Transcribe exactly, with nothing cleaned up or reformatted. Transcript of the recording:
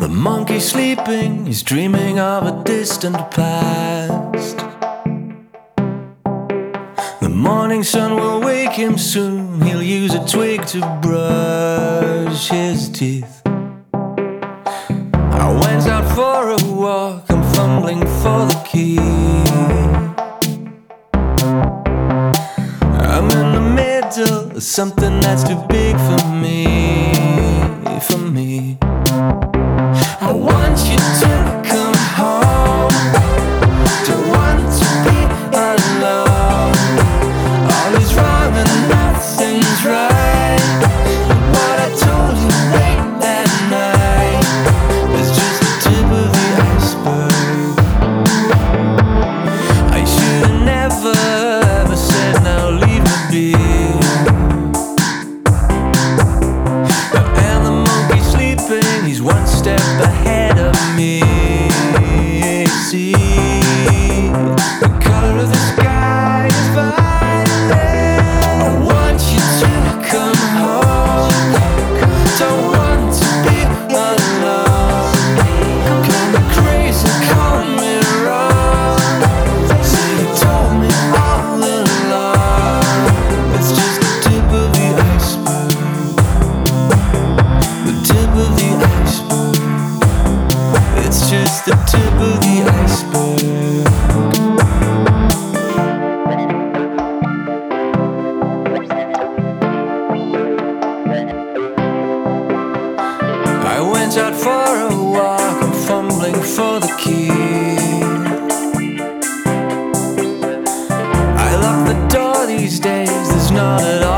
The monkey sleeping, he's dreaming of a distant past. The morning sun will wake him soon, he'll use a twig to brush his teeth. I went out for a walk, I'm fumbling for the key. I'm in the middle of something that's too big for me, for me. I want you to come home, don't want to be alone. All is wrong and nothing's right. What I told you late that night was just the tip of the iceberg. I should've never ever said now leave me be. And the monkey sleeping, he's one step ahead of me. See, the color of the sky is violet. I want you to come home, don't want to be alone. Call me crazy, call me wrong. Say you told me all along. It's just the tip of the iceberg, the tip of the iceberg. It's just the tip of the iceberg. I went out for a walk, I'm fumbling for the key. I lock the door these days, there's not at all